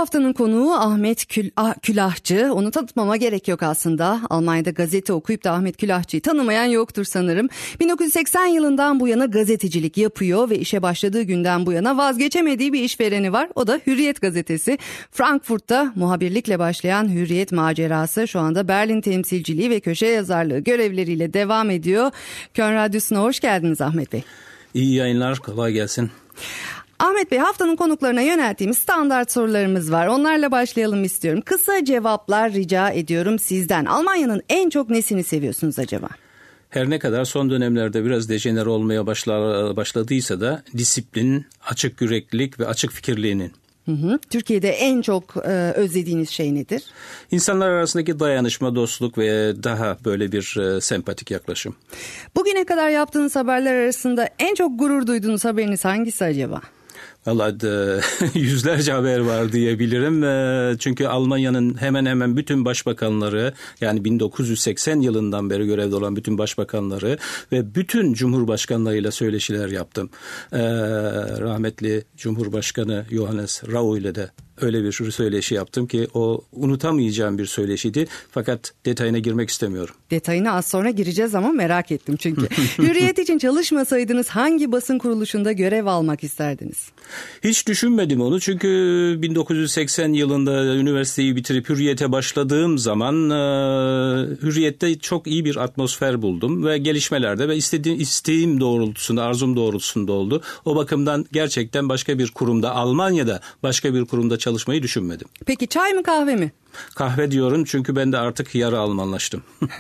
haftanın konuğu Ahmet Külahçı. Onu tanıtmama gerek yok aslında. Almanya'da gazete okuyup da Ahmet Külahçı'yı tanımayan yoktur sanırım. 1980 yılından bu yana gazetecilik yapıyor ve işe başladığı günden bu yana vazgeçemediği bir işvereni var. O da Hürriyet gazetesi. Frankfurt'ta muhabirlikle başlayan Hürriyet macerası şu anda Berlin temsilciliği ve köşe yazarlığı görevleriyle devam ediyor. Köln Radyosu'na hoş geldiniz Ahmet Bey. İyi yayınlar, kolay gelsin. Ahmet Bey, haftanın konuklarına yönelttiğimiz standart sorularımız var. Onlarla başlayalım istiyorum. Kısa cevaplar rica ediyorum sizden. Almanya'nın en çok nesini seviyorsunuz acaba? Her ne kadar son dönemlerde biraz dejenere olmaya başladıysa da disiplin, açık yüreklilik ve açık fikirliğinin. Türkiye'de en çok özlediğiniz şey nedir? İnsanlar arasındaki dayanışma, dostluk ve daha böyle bir sempatik yaklaşım. Bugüne kadar yaptığınız haberler arasında en çok gurur duyduğunuz haberiniz hangisi acaba? Vallahi yüzlerce haber var diyebilirim. Çünkü Almanya'nın hemen hemen bütün başbakanları, yani 1980 yılından beri görevde olan bütün başbakanları ve bütün cumhurbaşkanlarıyla söyleşiler yaptım. Rahmetli Cumhurbaşkanı Johannes Rau ile de öyle bir söyleşi yaptım ki o unutamayacağım bir söyleşiydi. Fakat detayına girmek istemiyorum. Detayına az sonra gireceğiz ama merak ettim çünkü. Hürriyet için çalışmasaydınız hangi basın kuruluşunda görev almak isterdiniz? Hiç düşünmedim onu çünkü 1980 yılında üniversiteyi bitirip Hürriyet'e başladığım zaman Hürriyet'te çok iyi bir atmosfer buldum ve gelişmelerde ve isteğim doğrultusunda, arzum doğrultusunda oldu. O bakımdan gerçekten başka bir kurumda, Almanya'da başka bir kurumda çalışmayı düşünmedim. Peki çay mı kahve mi? Kahve diyorum çünkü ben de artık yarı Almanlaştım.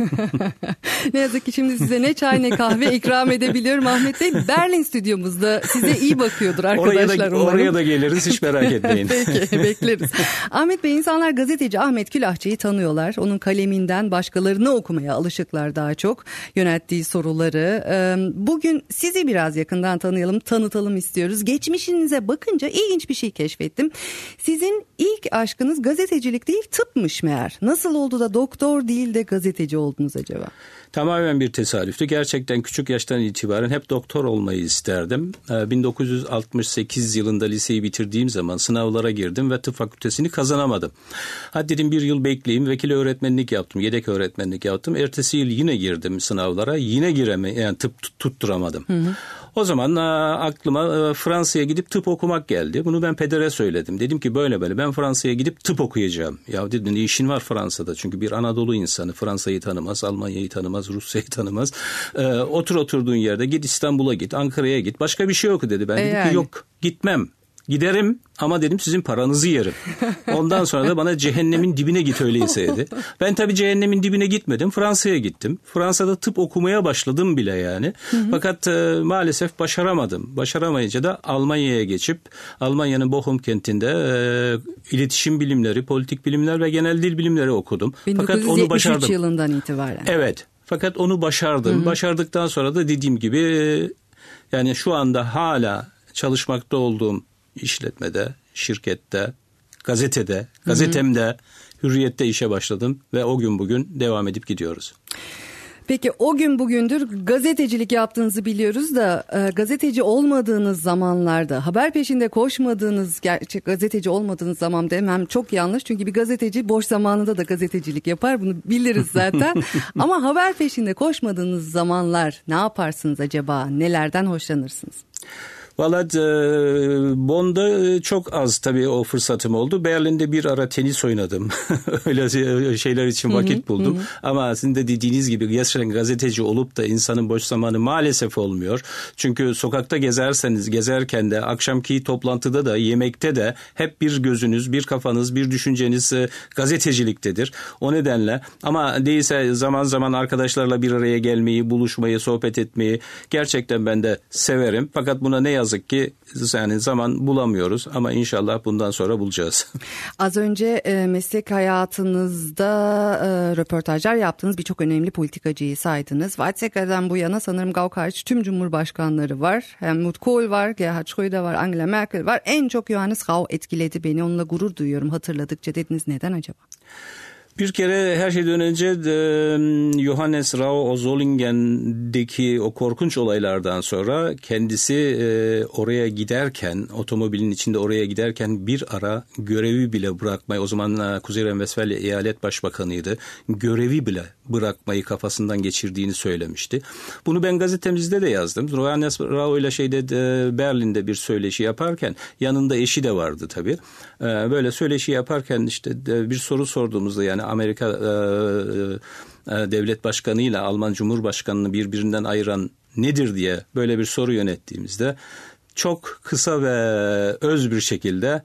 Ne yazık ki şimdi size ne çay ne kahve ikram edebiliyorum Ahmet Bey. Berlin stüdyomuzda size iyi bakıyordur arkadaşlar. Oraya da geliriz, hiç merak etmeyin. Peki, bekleriz. Ahmet Bey, insanlar gazeteci Ahmet Külahçı'yı tanıyorlar. Onun kaleminden başkalarını okumaya alışıklar daha çok. Yönelttiği soruları. Bugün sizi biraz yakından tanıtalım istiyoruz. Geçmişinize bakınca ilginç bir şey keşfettim. Sizin ilk aşkınız gazetecilik değil, tıpmış meğer. Nasıl oldu da doktor değil de gazeteci oldunuz acaba? Tamamen bir tesadüftü. Gerçekten küçük yaştan itibaren hep doktor olmayı isterdim. 1968 yılında liseyi bitirdiğim zaman sınavlara girdim ve tıp fakültesini kazanamadım. Hadi dedim bir yıl bekleyeyim, vekil öğretmenlik yaptım, yedek öğretmenlik yaptım. Ertesi yıl yine girdim sınavlara, yine yani tıp tutturamadım. O zaman aklıma Fransa'ya gidip tıp okumak geldi. Bunu ben pedere söyledim. Dedim ki böyle ben Fransa'ya gidip tıp okuyacağım. Ya dedim, ne işin var Fransa'da? Çünkü bir Anadolu insanı Fransa'yı tanımaz, Almanya'yı tanımaz, Rusya'yı tanımaz. Oturduğun yerde git, İstanbul'a git, Ankara'ya git. Başka bir şey yok dedi. Ben dedim ki yok, gitmem. Giderim ama dedim sizin paranızı yerim. Ondan sonra da bana cehennemin dibine git öyleyse dedi. Ben tabii cehennemin dibine gitmedim. Fransa'ya gittim. Fransa'da tıp okumaya başladım bile yani. Fakat maalesef başaramadım. Başaramayınca da Almanya'ya geçip Almanya'nın Bochum kentinde iletişim bilimleri, politik bilimler ve genel dil bilimleri okudum. 1973 yılından itibaren. Evet. Fakat onu başardım. Başardıktan sonra da dediğim gibi yani şu anda hala çalışmakta olduğum işletmede, şirkette, gazetemde, Hürriyet'te işe başladım ve o gün bugün devam edip gidiyoruz. Peki o gün bugündür gazetecilik yaptığınızı biliyoruz da gazeteci olmadığınız zamanlarda, haber peşinde koşmadığınız, gerçek gazeteci olmadığınız zaman demem çok yanlış. Çünkü bir gazeteci boş zamanında da gazetecilik yapar, bunu biliriz zaten. Ama haber peşinde koşmadığınız zamanlar ne yaparsınız acaba? Nelerden hoşlanırsınız? Vallahi Bonn'da çok az tabii o fırsatım oldu. Berlin'de bir ara tenis oynadım. Öyle şeyler için vakit buldum. Ama sizin de dediğiniz gibi gerçekten gazeteci olup da insanın boş zamanı maalesef olmuyor. Çünkü sokakta gezerken de, akşamki toplantıda da, yemekte de hep bir gözünüz, bir kafanız, bir düşünceniz gazeteciliktedir. O nedenle ama değilse zaman zaman arkadaşlarla bir araya gelmeyi, buluşmayı, sohbet etmeyi gerçekten ben de severim. Fakat buna ne yazık ki yani zaman bulamıyoruz ama inşallah bundan sonra bulacağız. Az önce meslek hayatınızda röportajlar yaptığınız birçok önemli politikacıyı saydınız. Weizsäcker'den bu yana sanırım Gauck hariç tüm cumhurbaşkanları var. Helmut Kohl var, Gerhard Schröder var, Angela Merkel var. En çok Johannes Rau etkiledi beni. Onunla gurur duyuyorum hatırladıkça dediniz. Neden acaba? Bir kere her şeyden önce Johannes Rau Zollingen'deki o korkunç olaylardan sonra kendisi oraya giderken, otomobilin içinde oraya giderken bir ara görevi bile bırakmayı, o zaman Kuzey Renvesfalya Eyalet Başbakanıydı, görevi bile bırakmayı kafasından geçirdiğini söylemişti. Bunu ben gazetemizde de yazdım. Johannes Rau ile Berlin'de bir söyleşi yaparken yanında eşi de vardı tabii. Böyle söyleşi yaparken işte bir soru sorduğumuzda, yani Amerika devlet başkanıyla Alman Cumhurbaşkanını birbirinden ayıran nedir diye böyle bir soru yönelttiğimizde çok kısa ve öz bir şekilde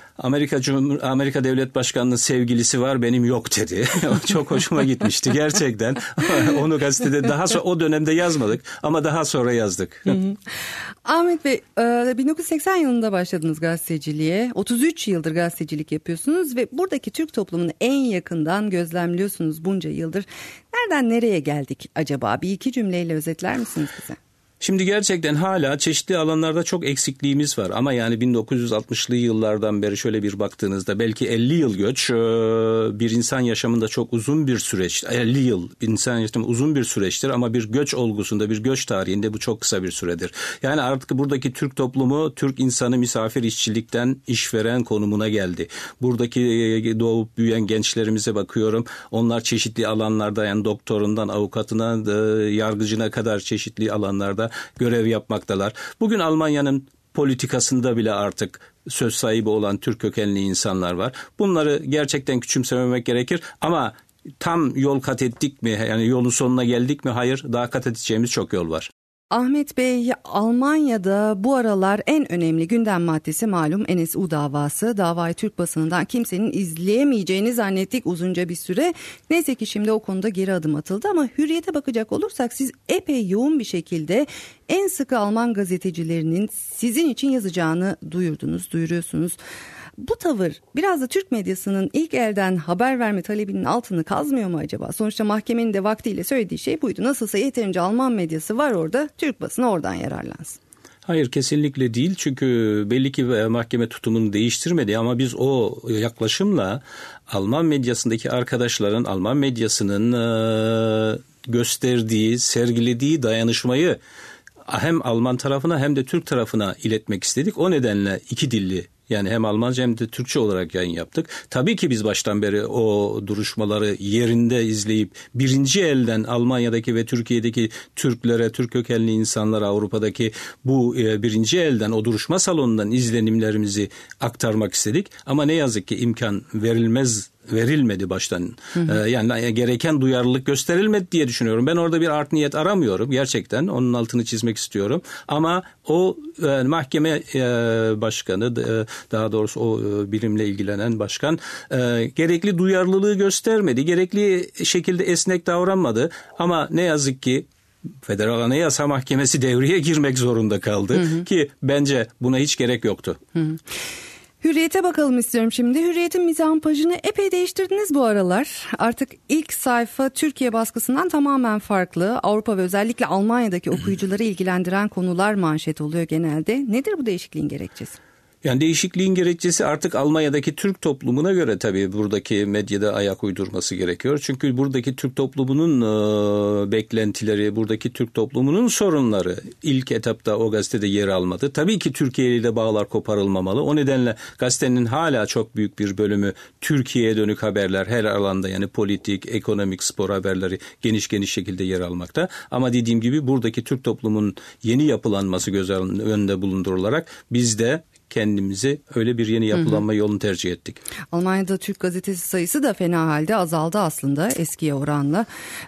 Amerika Devlet Başkanı'nın sevgilisi var, benim yok dedi. Çok hoşuma gitmişti gerçekten. Onu gazetede daha sonra, o dönemde yazmadık ama daha sonra yazdık. Ahmet Bey, 1980 yılında başladınız gazeteciliğe. 33 yıldır gazetecilik yapıyorsunuz ve buradaki Türk toplumunu en yakından gözlemliyorsunuz bunca yıldır. Nereden nereye geldik acaba? Bir iki cümleyle özetler misiniz bize? Şimdi gerçekten hala çeşitli alanlarda çok eksikliğimiz var ama yani 1960'lı yıllardan beri şöyle bir baktığınızda belki 50 yıl göç bir insan yaşamında çok uzun bir süreç. 50 yıl insan yaşamında uzun bir süreçtir ama bir göç olgusunda, bir göç tarihinde bu çok kısa bir süredir. Yani artık buradaki Türk toplumu, Türk insanı misafir işçilikten işveren konumuna geldi. Buradaki doğup büyüyen gençlerimize bakıyorum. Onlar çeşitli alanlarda, yani doktorundan avukatına, yargıcına kadar çeşitli alanlarda görev yapmaktalar. Bugün Almanya'nın politikasında bile artık söz sahibi olan Türk kökenli insanlar var. Bunları gerçekten küçümsememek gerekir ama tam yol kat ettik mi? Yani yolun sonuna geldik mi? Hayır, daha kat edeceğimiz çok yol var. Ahmet Bey, Almanya'da bu aralar en önemli gündem maddesi malum NSU davası. Davayı Türk basınından kimsenin izleyemeyeceğini zannettik uzunca bir süre. Neyse ki şimdi o konuda geri adım atıldı ama Hürriyet'e bakacak olursak siz epey yoğun bir şekilde en sıkı Alman gazetecilerinin sizin için yazacağını duyuruyorsunuz. Bu tavır biraz da Türk medyasının ilk elden haber verme talebinin altını kazmıyor mu acaba? Sonuçta mahkemenin de vaktiyle söylediği şey buydu. Nasılsa yeterince Alman medyası var orada, Türk basını oradan yararlansın. Hayır, kesinlikle değil, çünkü belli ki mahkeme tutumunu değiştirmedi ama biz o yaklaşımla Alman medyasındaki arkadaşların, Alman medyasının gösterdiği, sergilediği dayanışmayı hem Alman tarafına hem de Türk tarafına iletmek istedik. O nedenle iki dilli, yani hem Almanca hem de Türkçe olarak yayın yaptık. Tabii ki biz baştan beri o duruşmaları yerinde izleyip birinci elden Almanya'daki ve Türkiye'deki Türklere, Türk kökenli insanlara, Avrupa'daki bu birinci elden o duruşma salonundan izlenimlerimizi aktarmak istedik. Ama ne yazık ki imkan verilmedi baştan. Yani gereken duyarlılık gösterilmedi diye düşünüyorum. Ben orada bir art niyet aramıyorum. Gerçekten onun altını çizmek istiyorum. Ama o mahkeme başkanı, daha doğrusu o birimle ilgilenen başkan gerekli duyarlılığı göstermedi. Gerekli şekilde esnek davranmadı. Ama ne yazık ki Federal Anayasa Mahkemesi devreye girmek zorunda kaldı. Ki bence buna hiç gerek yoktu. Hürriyet'e bakalım istiyorum şimdi. Hürriyet'in mizampajını epey değiştirdiniz bu aralar. Artık ilk sayfa Türkiye baskısından tamamen farklı. Avrupa ve özellikle Almanya'daki okuyucuları ilgilendiren konular manşet oluyor genelde. Nedir bu değişikliğin gerekçesi? Yani değişikliğin gerekçesi artık Almanya'daki Türk toplumuna göre tabii buradaki medyada ayak uydurması gerekiyor. Çünkü buradaki Türk toplumunun beklentileri, buradaki Türk toplumunun sorunları ilk etapta o gazetede yer almadı. Tabii ki Türkiye ile bağlar koparılmamalı. O nedenle gazetenin hala çok büyük bir bölümü Türkiye'ye dönük haberler her alanda, yani politik, ekonomik, spor haberleri geniş şekilde yer almakta. Ama dediğim gibi buradaki Türk toplumunun yeni yapılanması göz önünde bulundurularak biz de kendimizi öyle bir yeni yapılanma yolunu tercih ettik. Almanya'da Türk gazetesi sayısı da fena halde azaldı aslında eskiye oranla.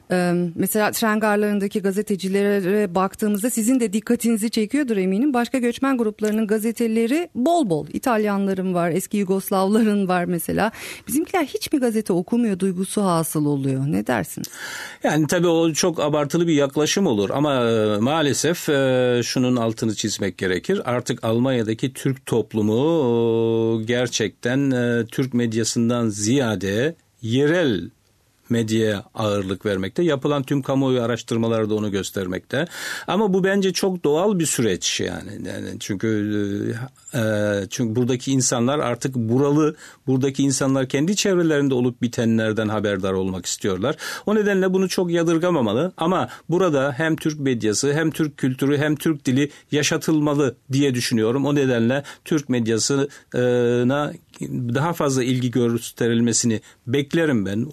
Mesela tren garlarındaki gazetecilere baktığımızda sizin de dikkatinizi çekiyordur eminim. Başka göçmen gruplarının gazeteleri bol bol. İtalyanların var, eski Yugoslavların var mesela. Bizimkiler hiç mi gazete okumuyor duygusu hasıl oluyor? Ne dersiniz? Yani tabii o çok abartılı bir yaklaşım olur ama maalesef şunun altını çizmek gerekir. Artık Almanya'daki Türk toplumu gerçekten Türk medyasından ziyade yerel medyaya ağırlık vermekte. Yapılan tüm kamuoyu araştırmaları da onu göstermekte. Ama bu bence çok doğal bir süreç yani çünkü buradaki insanlar artık buradaki insanlar kendi çevrelerinde olup bitenlerden haberdar olmak istiyorlar. O nedenle bunu çok yadırgamamalı ama burada hem Türk medyası hem Türk kültürü hem Türk dili yaşatılmalı diye düşünüyorum. O nedenle Türk medyasına daha fazla ilgi gösterilmesini beklerim ben.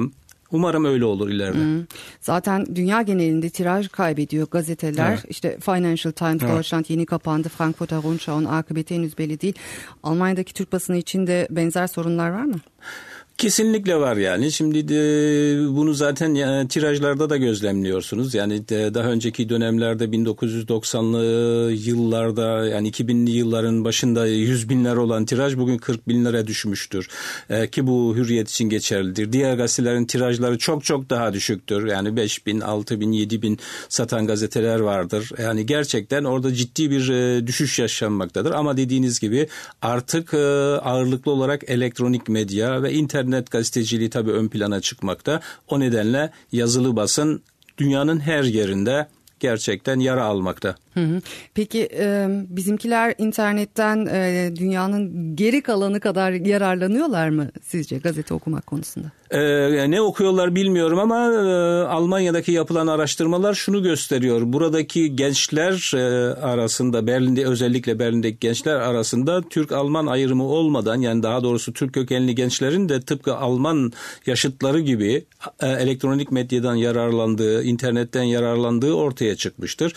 Umarım öyle olur ileride. Zaten dünya genelinde tiraj kaybediyor gazeteler. Evet. İşte Financial Times, Deutschland yeni kapandı. Frankfurter Rundschau'nun akıbeti henüz belli değil. Almanya'daki Türk basını için de benzer sorunlar var mı? Kesinlikle var yani. Şimdi bunu zaten tirajlarda da gözlemliyorsunuz. Yani daha önceki dönemlerde 1990'lı yıllarda yani 2000'li yılların başında 100 binler olan tiraj bugün 40 binlere düşmüştür. Ki bu Hürriyet için geçerlidir. Diğer gazetelerin tirajları çok çok daha düşüktür. Yani 5 bin, 6 bin, 7 bin satan gazeteler vardır. Yani gerçekten orada ciddi bir düşüş yaşanmaktadır. Ama dediğiniz gibi artık ağırlıklı olarak elektronik medya ve internet gazeteciliği tabii ön plana çıkmakta. O nedenle yazılı basın dünyanın her yerinde gerçekten yara almakta. Peki bizimkiler internetten dünyanın geri kalanı kadar yararlanıyorlar mı sizce gazete okumak konusunda? Ne okuyorlar bilmiyorum ama Almanya'daki yapılan araştırmalar şunu gösteriyor. Buradaki gençler arasında özellikle Berlin'deki gençler arasında Türk-Alman ayrımı olmadan yani daha doğrusu Türk kökenli gençlerin de tıpkı Alman yaşıtları gibi elektronik medyadan yararlandığı, internetten yararlandığı ortaya çıkmıştır.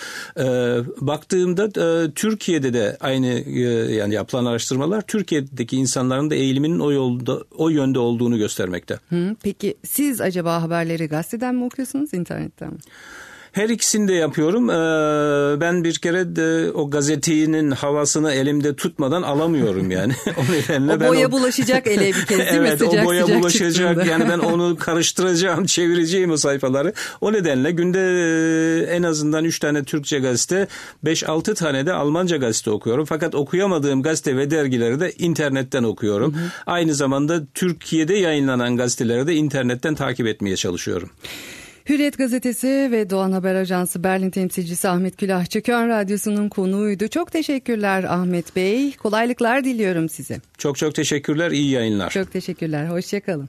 Baktığımda Türkiye'de de aynı yani yapılan araştırmalar Türkiye'deki insanların da eğiliminin o yönde olduğunu göstermekte. Peki siz acaba haberleri gazeteden mi okuyorsunuz, internetten mi? Her ikisini de yapıyorum. Ben bir kere de o gazetenin havasını elimde tutmadan alamıyorum yani. O nedenle boya bulaşacak ele bir kez değil mi? Evet, Sıcak o boya sıcak bulaşacak çıktığında. yani ben onu karıştıracağım, çevireceğim o sayfaları. O nedenle günde en azından 3 tane Türkçe gazete, 5-6 tane de Almanca gazete okuyorum. Fakat okuyamadığım gazete ve dergileri de internetten okuyorum. Aynı zamanda Türkiye'de yayınlanan gazeteleri de internetten takip etmeye çalışıyorum. Hürriyet Gazetesi ve Doğan Haber Ajansı Berlin temsilcisi Ahmet Külahçı Köln Radyosu'nun konuğuydu. Çok teşekkürler Ahmet Bey. Kolaylıklar diliyorum size. Çok teşekkürler. İyi yayınlar. Çok teşekkürler. Hoşça kalın.